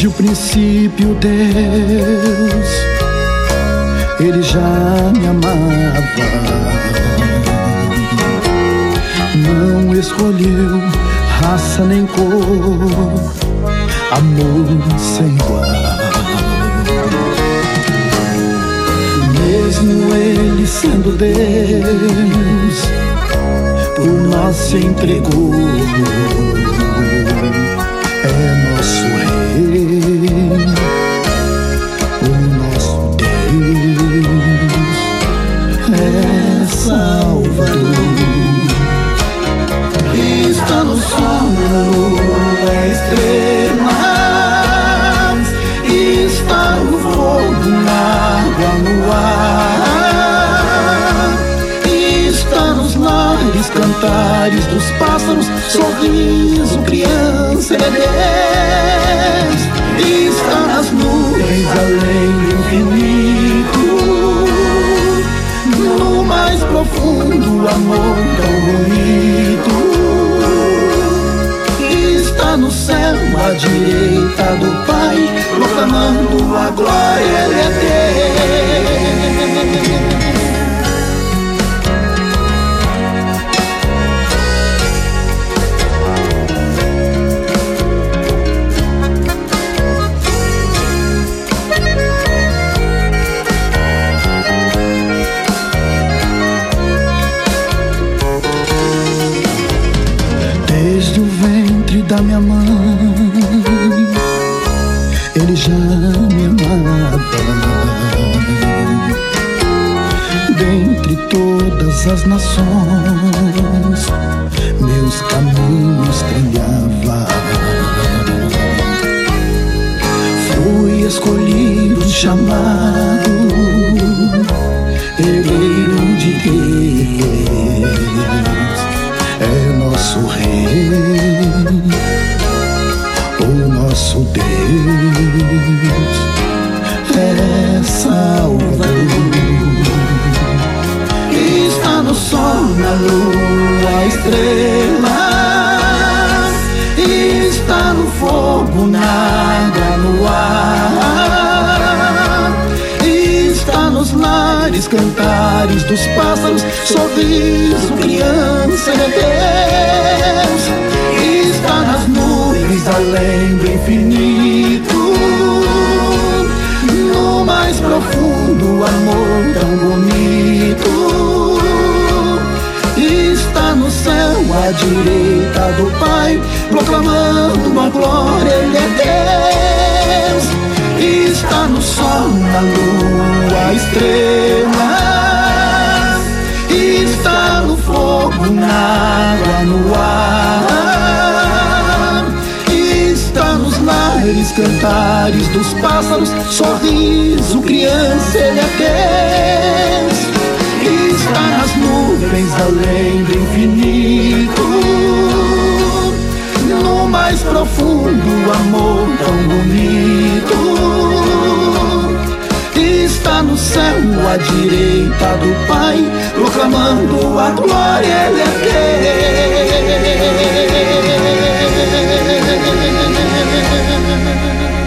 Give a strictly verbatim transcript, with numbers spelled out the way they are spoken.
Desde o princípio, Deus, Ele já me amava. Não escolheu raça nem cor, amor sem igual. Mesmo Ele sendo Deus, por nós se entregou. É nosso Rei, o nosso Deus é Salvador. Está no sol, na lua, estrelas, está no fogo, na água, no ar, está nos lares, cantares dos pássaros, sorriso, criança, Ele é Deus. Está nas nuvens, além do infinito, no mais profundo amor tão bonito. Está no céu, à direita do Pai, proclamando a glória, Ele é Deus. Desde o ventre da minha mãe, Ele já me amava. Dentre todas as nações, meus caminhos trilhava. Fui escolhido, chamado, herdeiro de Deus. É nosso Rei, o nosso Deus é Salvador. Está no sol, na lua, estrelas, está no fogo, na água, no ar, está nos lares, cantares dos pássaros, sorriso, criança, Ele é Deus. Está nas nuvens, além do infinito, no mais profundo amor tão bonito. Está no céu, à direita do Pai, proclamando a glória, Ele é Deus. Está no sol, na lua, estrelas, está no fogo, na água, no ar, está nos lares, cantares dos pássaros, sorriso, criança, Ele é Deus. Está nas nuvens, além do infinito, no mais profundo amor tão bonito. Está no céu, à direita do Pai, proclamando a glória, Ele é Deus.